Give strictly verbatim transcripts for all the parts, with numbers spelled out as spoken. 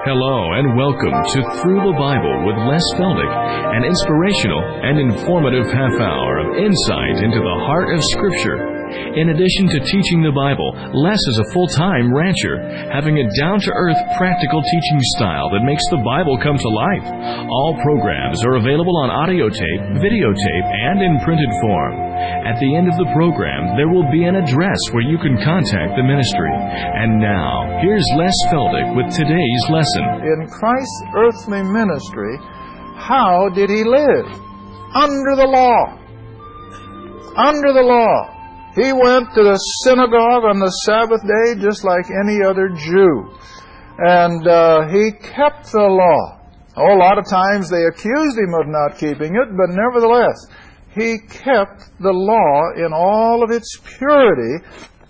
Hello and welcome to Through the Bible with Les Feldick, an inspirational and informative half hour of insight into the heart of Scripture. In addition to teaching the Bible, Les is a full-time rancher, having a down-to-earth, practical teaching style that makes the Bible come to life. All programs are available on audio tape, videotape, and in printed form. At the end of the program, there will be an address where you can contact the ministry. And now, here's Les Feldick with today's lesson. In Christ's earthly ministry, how did he live? Under the law. Under the law. He went to the synagogue on the Sabbath day just like any other Jew. And uh, he kept the law. Oh, a lot of times they accused him of not keeping it, but nevertheless, he kept the law in all of its purity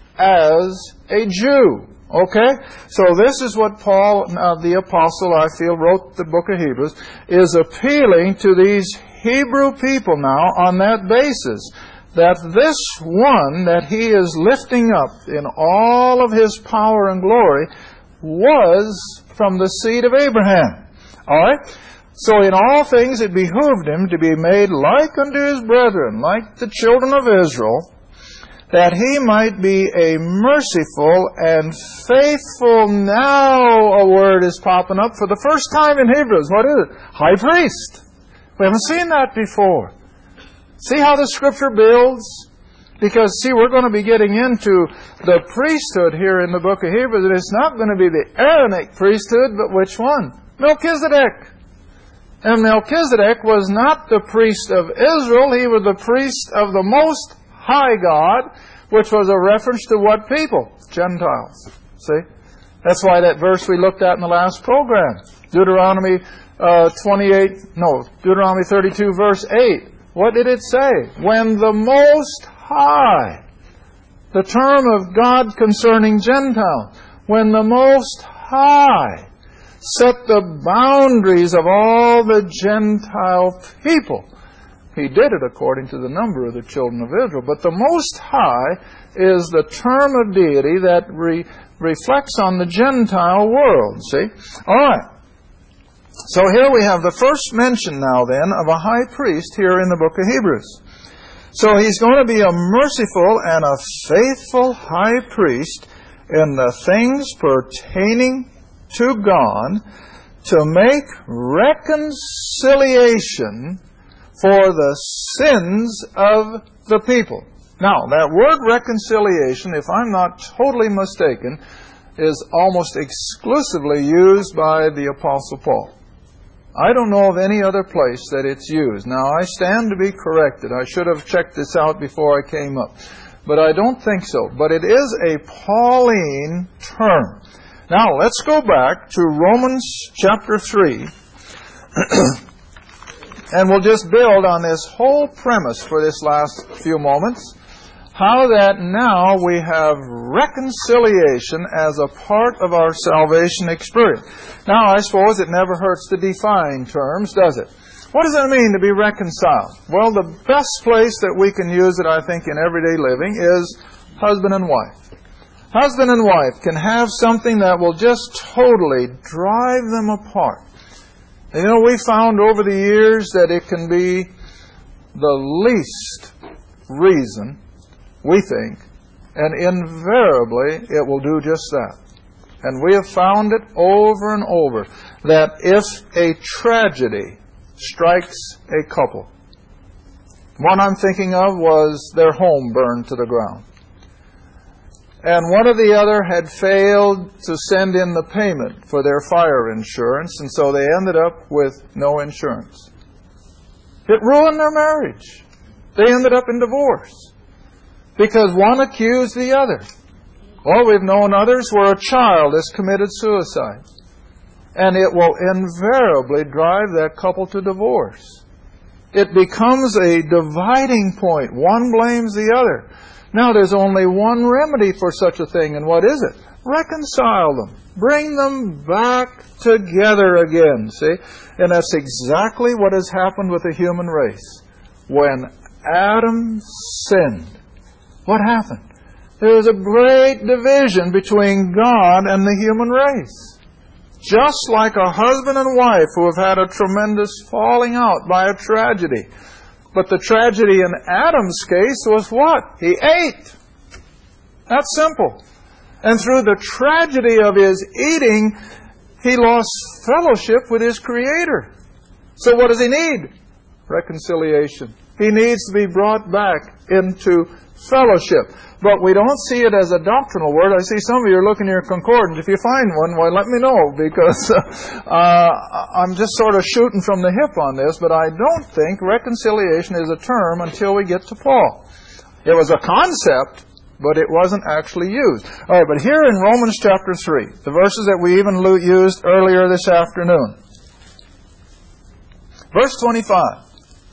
as a Jew. Okay? So this is what Paul, uh, the apostle, I feel, wrote the book of Hebrews, is appealing to these Hebrew people now on that basis, that this one that he is lifting up in all of his power and glory was from the seed of Abraham. All right? So in all things it behooved him to be made like unto his brethren, like the children of Israel, that he might be a merciful and faithful, now a word is popping up for the first time in Hebrews. What is it? High priest. We haven't seen that before. See how the Scripture builds? Because, see, we're going to be getting into the priesthood here in the book of Hebrews, and it's not going to be the Aaronic priesthood, but which one? Melchizedek. And Melchizedek was not the priest of Israel, he was the priest of the Most High God, which was a reference to what people? Gentiles. See? That's why that verse we looked at in the last program, Deuteronomy uh, twenty-eight, no, Deuteronomy thirty-two, verse eight. What did it say? When the Most High, the term of God concerning Gentiles, when the Most High set the boundaries of all the Gentile people, He did it according to the number of the children of Israel. But the Most High is the term of deity that re- reflects on the Gentile world. See? All right. So here we have the first mention now then of a high priest here in the book of Hebrews. So he's going to be a merciful and a faithful high priest in the things pertaining to God to make reconciliation for the sins of the people. Now, that word reconciliation, if I'm not totally mistaken, is almost exclusively used by the Apostle Paul. I don't know of any other place that it's used. Now, I stand to be corrected. I should have checked this out before I came up. But I don't think so. But it is a Pauline term. Now, let's go back to Romans chapter three. And we'll just build on this whole premise for this last few moments. How that now we have reconciliation as a part of our salvation experience. Now, I suppose it never hurts to define terms, does it? What does it mean to be reconciled? Well, the best place that we can use it, I think, in everyday living is husband and wife. Husband and wife can have something that will just totally drive them apart. And, you know, we found over the years that it can be the least reason, we think, and invariably it will do just that. And we have found it over and over that if a tragedy strikes a couple, one I'm thinking of was their home burned to the ground. And one or the other had failed to send in the payment for their fire insurance, and so they ended up with no insurance. It ruined their marriage. They ended up in divorce because one accused the other. Well, we've known others where a child has committed suicide, and it will invariably drive that couple to divorce. It becomes a dividing point. One blames the other. Now, there's only one remedy for such a thing, and what is it? Reconcile them. Bring them back together again, see? And that's exactly what has happened with the human race. When Adam sinned, what happened? There was a great division between God and the human race. just like a husband and wife who have had a tremendous falling out by a tragedy. But the tragedy in Adam's case was what? He ate. That's simple. And through the tragedy of his eating, he lost fellowship with his Creator. So what does he need? Reconciliation. He needs to be brought back into fellowship. But we don't see it as a doctrinal word. I see some of you are looking at your concordance. If you find one, well, let me know, because uh, I'm just sort of shooting from the hip on this, but I don't think reconciliation is a term until we get to Paul. It was a concept, but it wasn't actually used. All right, but here in Romans chapter three, the verses that we even used earlier this afternoon. Verse twenty-five.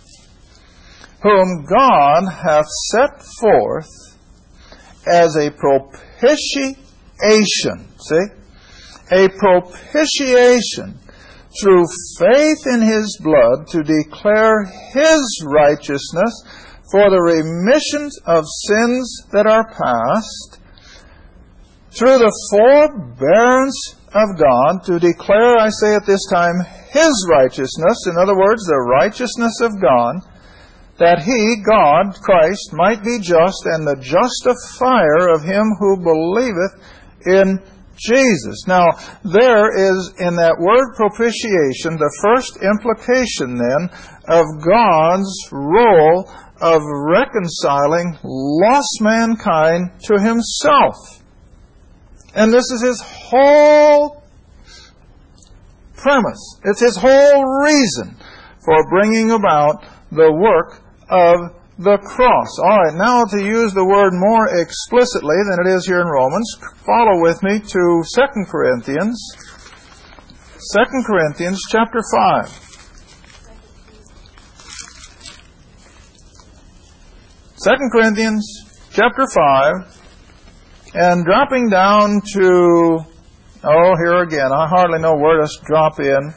Whom God hath set forth as a propitiation, see? A propitiation through faith in His blood to declare His righteousness for the remission of sins that are past, through the forbearance of God to declare, I say at this time, His righteousness, in other words, the righteousness of God, that He, God, Christ, might be just and the justifier of him who believeth in Jesus. Now, there is in that word propitiation the first implication then of God's role of reconciling lost mankind to Himself. And this is His whole premise. It's His whole reason for bringing about the work of the cross. All right, now to use the word more explicitly than it is here in Romans, follow with me to Second Corinthians. Second Corinthians chapter five. Second Corinthians chapter five, and dropping down to, oh, here again, I hardly know where to drop in,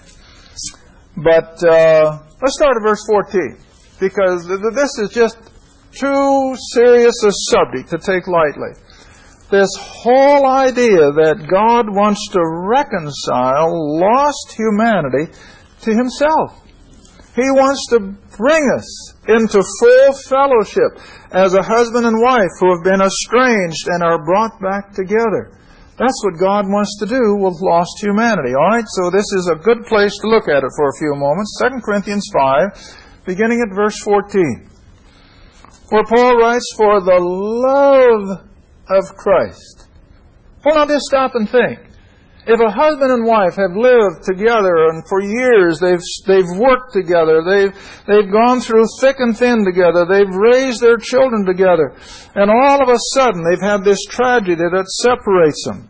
but uh, let's start at verse fourteen. Because this is just too serious a subject to take lightly. This whole idea that God wants to reconcile lost humanity to Himself. He wants to bring us into full fellowship as a husband and wife who have been estranged and are brought back together. That's what God wants to do with lost humanity. All right, so this is a good place to look at it for a few moments. Second Corinthians five. Beginning at verse fourteen, where Paul writes, for the love of Christ. Well, now just stop and think. If a husband and wife have lived together and for years they've they've worked together, they've they've gone through thick and thin together, they've raised their children together, and all of a sudden they've had this tragedy that separates them.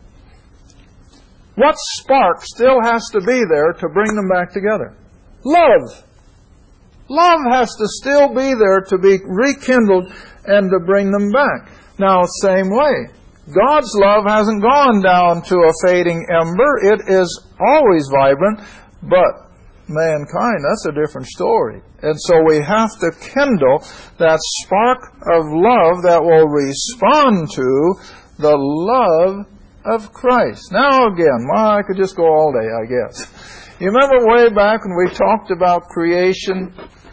What spark still has to be there to bring them back together? Love. Love has to still be there to be rekindled and to bring them back. Now, same way, God's love hasn't gone down to a fading ember. It is always vibrant, but mankind, that's a different story. And so we have to kindle that spark of love that will respond to the love of Christ. Now again, well, I could just go all day, I guess. You remember way back when we talked about creation?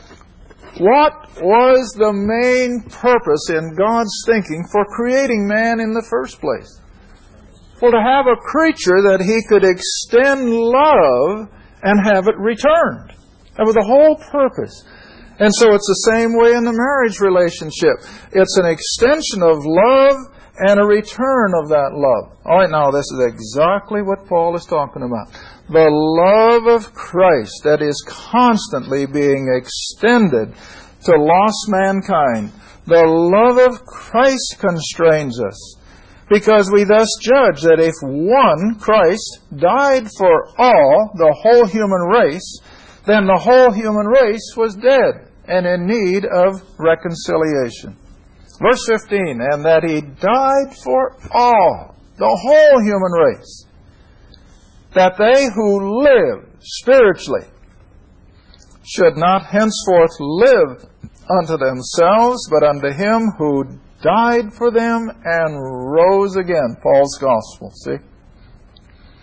What was the main purpose in God's thinking for creating man in the first place? Well, to have a creature that He could extend love and have it returned. That was the whole purpose. And so it's the same way in the marriage relationship. It's an extension of love and a return of that love. All right, now this is exactly what Paul is talking about. The love of Christ that is constantly being extended to lost mankind. The love of Christ constrains us, because we thus judge that if one, Christ, died for all, the whole human race, then the whole human race was dead and in need of reconciliation. Verse fifteen, and that He died for all, the whole human race, that they who live spiritually should not henceforth live unto themselves, but unto Him who died for them and rose again. Paul's gospel, see?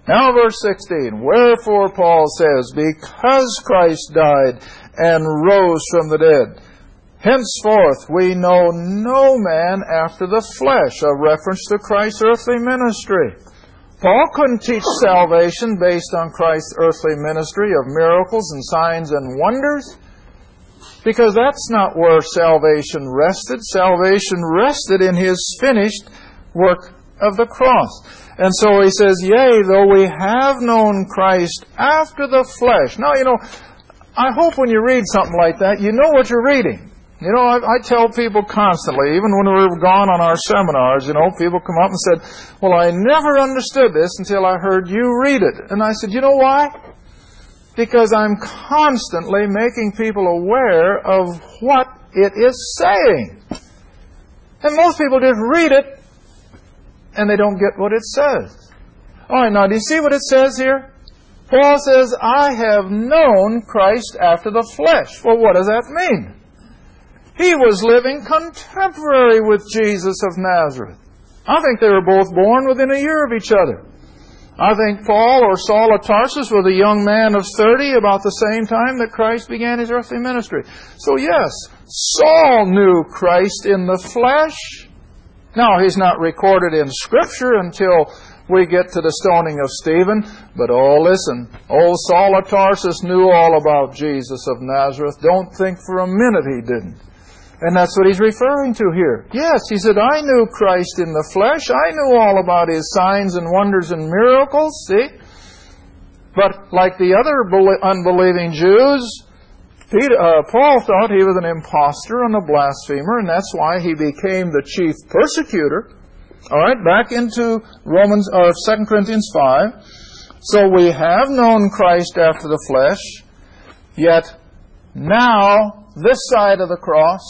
Now verse sixteen. Wherefore Paul says, because Christ died and rose from the dead, henceforth we know no man after the flesh, a reference to Christ's earthly ministry. Paul couldn't teach salvation based on Christ's earthly ministry of miracles and signs and wonders, because that's not where salvation rested. Salvation rested in His finished work of the cross. And so he says, yea, though we have known Christ after the flesh. Now, you know, I hope when you read something like that, you know what you're reading. You know, I, I tell people constantly, even when we were gone on our seminars, you know, people come up and said, well, I never understood this until I heard you read it. And I said, you know why? Because I'm constantly making people aware of what it is saying. And most people just read it, and they don't get what it says. All right, now, do you see what it says here? Paul says, I have known Christ after the flesh. Well, what does that mean? He was living contemporary with Jesus of Nazareth. I think they were both born within a year of each other. I think Paul or Saul of Tarsus was a young man of thirty about the same time that Christ began His earthly ministry. So yes, Saul knew Christ in the flesh. Now, he's not recorded in Scripture until we get to the stoning of Stephen. But oh, listen, old Saul of Tarsus knew all about Jesus of Nazareth. Don't think for a minute he didn't. And that's what he's referring to here. Yes, he said, I knew Christ in the flesh. I knew all about His signs and wonders and miracles. See? But like the other unbelieving Jews, Peter, uh, Paul thought he was an impostor and a blasphemer, and that's why he became the chief persecutor. All right, back into Romans or Second Corinthians five. So we have known Christ after the flesh, yet now this side of the cross,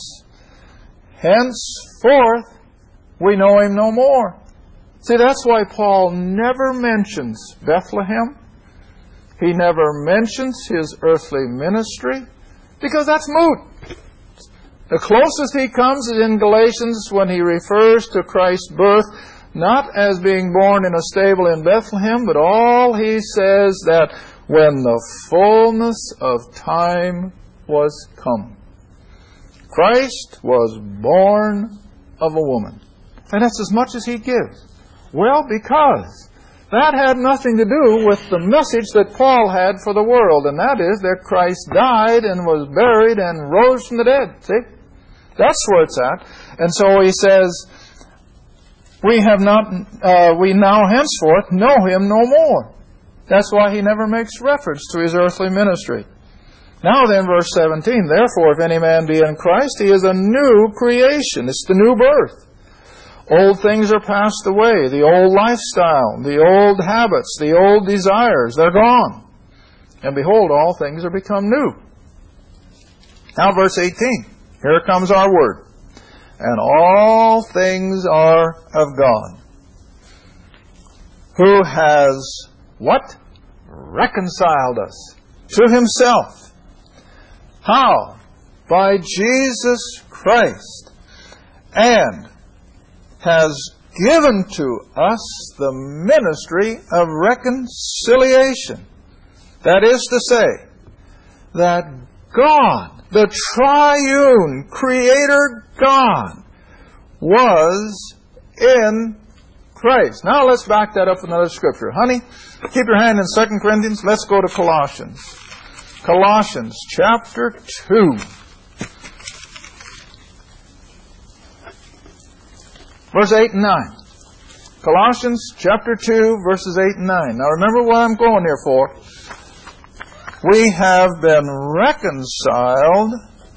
henceforth we know Him no more. See, that's why Paul never mentions Bethlehem. He never mentions His earthly ministry, because that's moot. The closest he comes is in Galatians when he refers to Christ's birth, not as being born in a stable in Bethlehem, but all he says that when the fullness of time was come, Christ was born of a woman. And that's as much as he gives. Well, because that had nothing to do with the message that Paul had for the world, and that is that Christ died and was buried and rose from the dead. See? That's where it's at. And so he says, we have not, uh, we now henceforth know Him no more. That's why he never makes reference to His earthly ministry. Now then, verse seventeen, therefore, if any man be in Christ, he is a new creation. It's the new birth. Old things are passed away. The old lifestyle, the old habits, the old desires, they're gone. And behold, all things are become new. Now verse eighteen. Here comes our word. And all things are of God, who has, what? Reconciled us to Himself. How? By Jesus Christ. And has given to us the ministry of reconciliation. That is to say, that God, the triune Creator God, was in Christ. Now let's back that up with another scripture. Honey, keep your hand in Second Corinthians. Let's go to Colossians. Colossians chapter two. Verse eight and nine. Colossians chapter two, verses eight and nine. Now remember what I'm going here for. We have been reconciled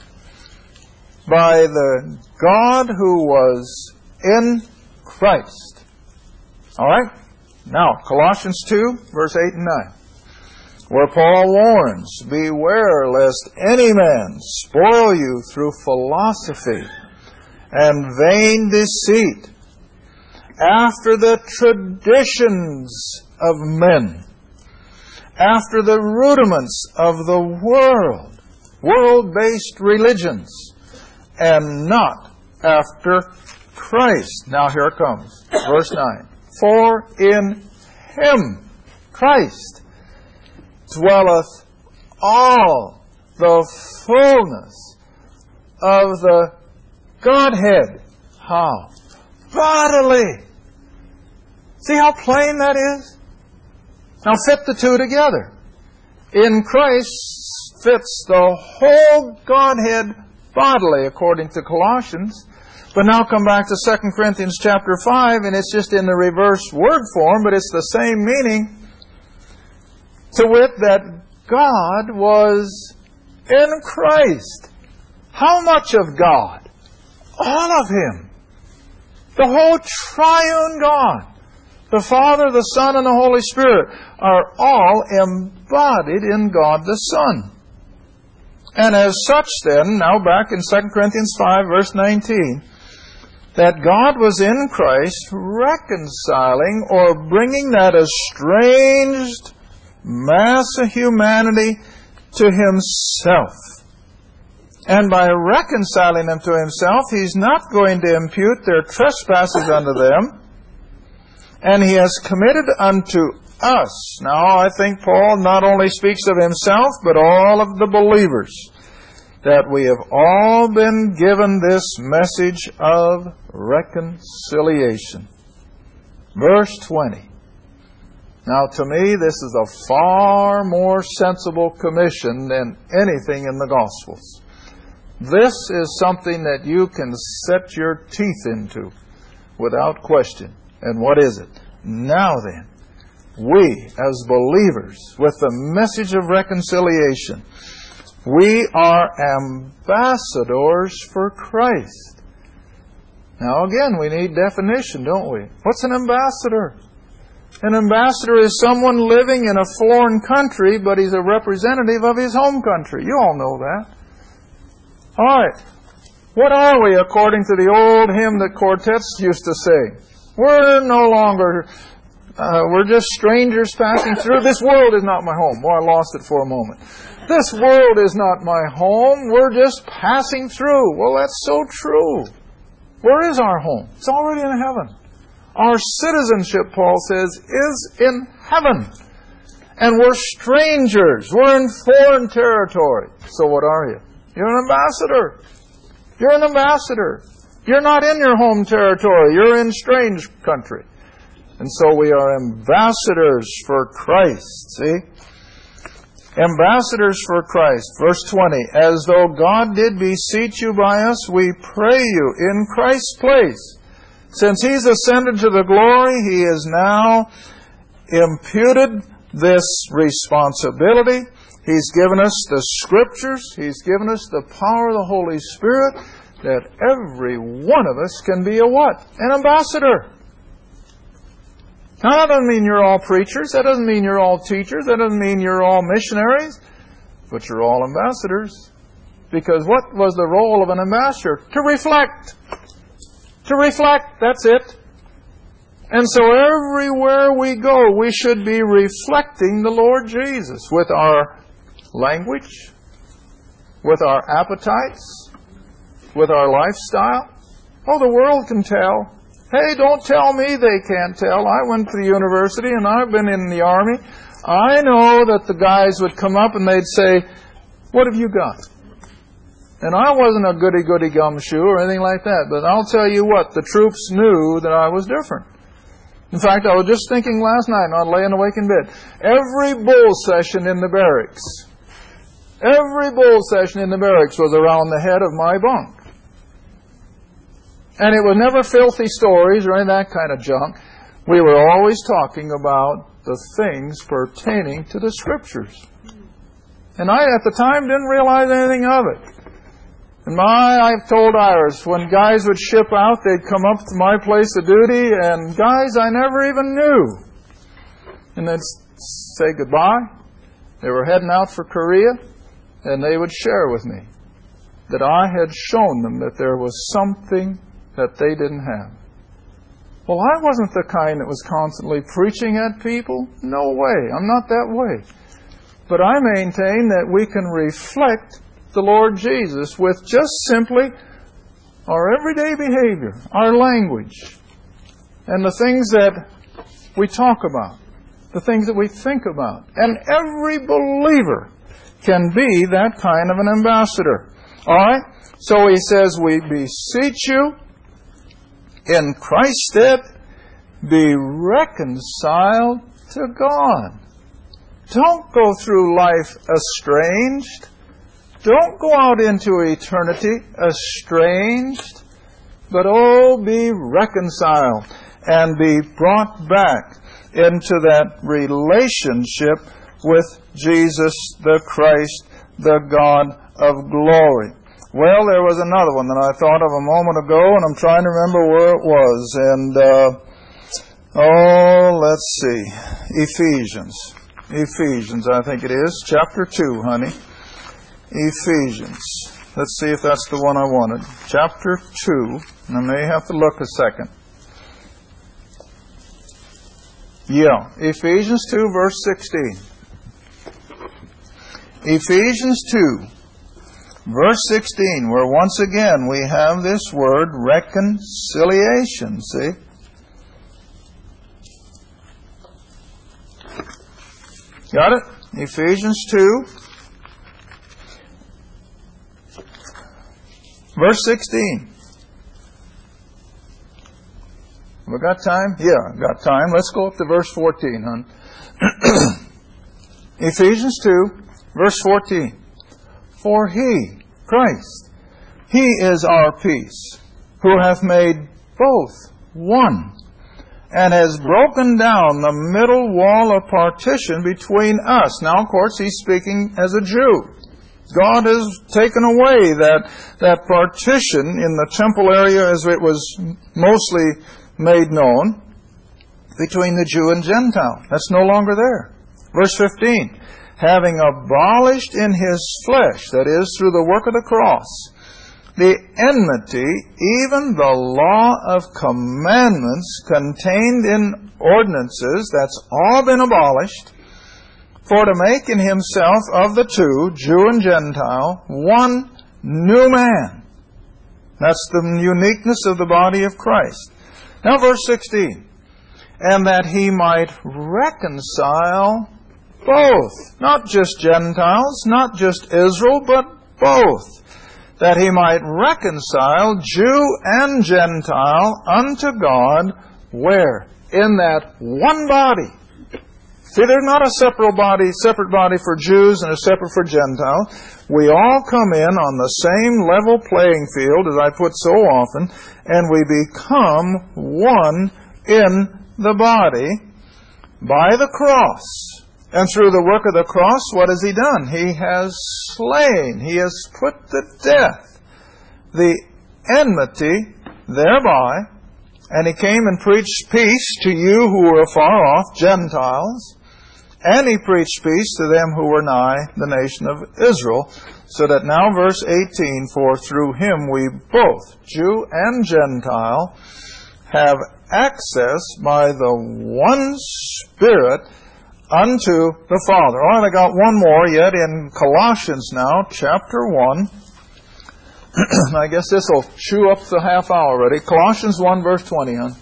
by the God who was in Christ. All right? Now, Colossians two, verse eight and nine. Where Paul warns, beware lest any man spoil you through philosophy and vain deceit, after the traditions of men, after the rudiments of the world, world-based religions, and not after Christ. Now here it comes, verse nine. For in Him Christ dwelleth all the fullness of the Godhead. How? Bodily. See how plain that is? Now fit the two together. In Christ fits the whole Godhead bodily, according to Colossians. But now come back to Second Corinthians chapter five, and it's just in the reverse word form, but it's the same meaning. To wit, that God was in Christ. How much of God? All of Him. The whole triune God, the Father, the Son, and the Holy Spirit, are all embodied in God the Son. And as such then, now back in Second Corinthians five, verse nineteen, that God was in Christ reconciling or bringing that estranged mass of humanity to Himself. And by reconciling them to Himself, He's not going to impute their trespasses unto them. And He has committed unto us. Now, I think Paul not only speaks of himself, but all of the believers, that we have all been given this message of reconciliation. Verse twenty. Now, to me, this is a far more sensible commission than anything in the Gospels. This is something that you can set your teeth into without question. And what is it? Now then, we as believers, with the message of reconciliation, we are ambassadors for Christ. Now again, we need definition, don't we? What's an ambassador? An ambassador is someone living in a foreign country, but he's a representative of his home country. You all know that. All right. What are we according to the old hymn that quartets used to sing? We're no longer, uh, we're just strangers passing through. This world is not my home. Well, I lost it for a moment. This world is not my home. We're just passing through. Well, that's so true. Where is our home? It's already in heaven. Our citizenship, Paul says, is in heaven. And we're strangers. We're in foreign territory. So what are you? You're an ambassador. You're an ambassador. You're not in your home territory. You're in strange country. And so we are ambassadors for Christ. See? Ambassadors for Christ. Verse twenty. As though God did beseech you by us, we pray you in Christ's place. Since He's ascended to the glory, He has now imputed this responsibility. He's given us the Scriptures. He's given us the power of the Holy Spirit, that every one of us can be a what? An ambassador. Now, that doesn't mean you're all preachers. That doesn't mean you're all teachers. That doesn't mean you're all missionaries. But you're all ambassadors. Because what was the role of an ambassador? To reflect. To reflect. That's it. And so everywhere we go, we should be reflecting the Lord Jesus with our language, with our appetites, with our lifestyle. Oh, the world can tell. Hey, don't tell me they can't tell. I went to the university and I've been in the army. I know that the guys would come up and they'd say, what have you got? And I wasn't a goody-goody gumshoe or anything like that, but I'll tell you what, the troops knew that I was different. In fact, I was just thinking last night, not laying awake in bed, every bull session in the barracks, every bull session in the barracks was around the head of my bunk. And it was never filthy stories or any of that kind of junk. We were always talking about the things pertaining to the Scriptures. And I, at the time, didn't realize anything of it. And my, I've told Iris, when guys would ship out, they'd come up to my place of duty, and guys I never even knew. And they'd say goodbye. They were heading out for Korea, and they would share with me that I had shown them that there was something that they didn't have. Well, I wasn't the kind that was constantly preaching at people. No way. I'm not that way. But I maintain that we can reflect the Lord Jesus with just simply our everyday behavior, our language, and the things that we talk about. the things that we think about. And every believer can be that kind of an ambassador. All right? So he says, we beseech you in Christ's stead, be reconciled to God. Don't go through life estranged. Don't go out into eternity estranged. But oh, be reconciled and be brought back into that relationship with Jesus the Christ, the God of glory. Well, there was another one that I thought of a moment ago, and I'm trying to remember where it was. And, uh, oh, let's see. Ephesians. Ephesians, I think it is. Chapter two, honey. Ephesians. Let's see if that's the one I wanted. Chapter two. And I may have to look a second. Yeah. Ephesians two, verse sixteen. Ephesians two, verse sixteen, where once again we have this word reconciliation. See? Got it? Ephesians two, verse sixteen. We got time? Yeah, got time. Let's go up to verse fourteen, hon. Ephesians two, verse fourteen. For He, Christ, He is our peace, who hath made both one, and has broken down the middle wall of partition between us. Now, of course, he's speaking as a Jew. God has taken away that, that partition in the temple area as it was mostly made known between the Jew and Gentile. That's no longer there. Verse fifteen, having abolished in His flesh, that is, through the work of the cross, the enmity, even the law of commandments contained in ordinances, that's all been abolished, for to make in Himself of the two, Jew and Gentile, one new man. That's the uniqueness of the body of Christ. Now verse sixteen, and that He might reconcile both, not just Gentiles, not just Israel, but both, that He might reconcile Jew and Gentile unto God, where? In that one body. See, there's not a separate body, separate body for Jews and a separate for Gentiles. We all come in on the same level playing field, as I put so often, and we become one in the body by the cross. And through the work of the cross, what has He done? He has slain, He has put to death the enmity thereby, and He came and preached peace to you who were afar off, Gentiles, and He preached peace to them who were nigh, the nation of Israel, so that now verse eighteen, for through Him we both, Jew and Gentile, have access by the one Spirit unto the Father. All right, I got one more yet in Colossians now, chapter one. I guess this will chew up the half hour already. Colossians one, verse twenty, huh?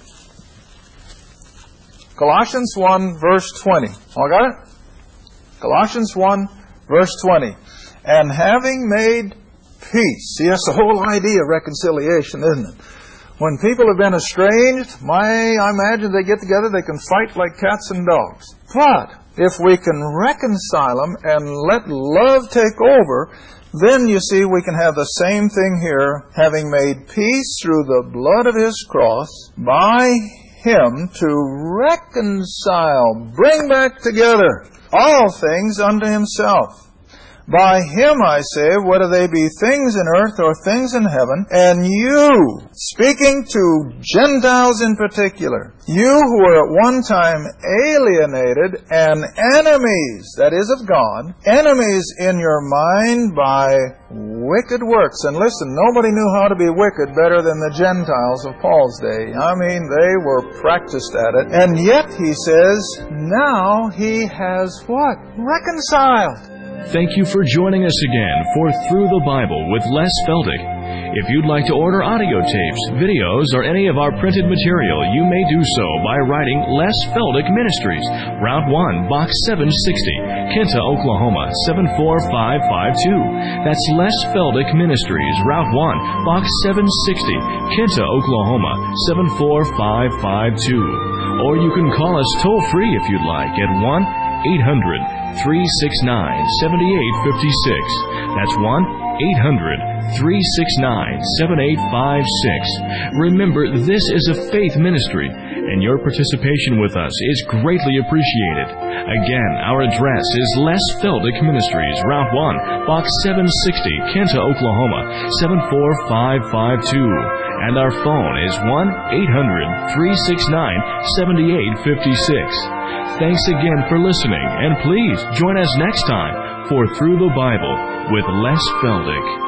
Colossians one, verse twenty. All got it? Colossians one, verse twenty. And having made peace. See, that's the whole idea of reconciliation, isn't it? When people have been estranged, my, I imagine they get together, they can fight like cats and dogs. But if we can reconcile them and let love take over, then you see we can have the same thing here, having made peace through the blood of His cross, by Him to reconcile, bring back together all things unto Himself. By Him, I say, whether they be things in earth or things in heaven, and you, speaking to Gentiles in particular, you who were at one time alienated and enemies, that is of God, enemies in your mind by wicked works. And listen, nobody knew how to be wicked better than the Gentiles of Paul's day. I mean, they were practiced at it. And yet, he says, now He has what? Reconciled. Thank you for joining us again for Through the Bible with Les Feldick. If you'd like to order audio tapes, videos, or any of our printed material, you may do so by writing Les Feldick Ministries, Route one, Box seven sixty, Kinta, Oklahoma, seven four five five two. That's Les Feldick Ministries, Route one, Box seven sixty, Kinta, Oklahoma, seven four five five two. Or you can call us toll-free if you'd like at one eight hundred, three six nine, seven eight five six. That's one eight hundred, three six nine, seven eight five six. Remember, this is a faith ministry, and your participation with us is greatly appreciated. Again, our address is Les Feldick Ministries, Route one, Box seven sixty, Kinta, Oklahoma, seven four five five two. And our phone is one eight hundred, three six nine, seven eight five six. Thanks again for listening, and please join us next time for Through the Bible with Les Feldick.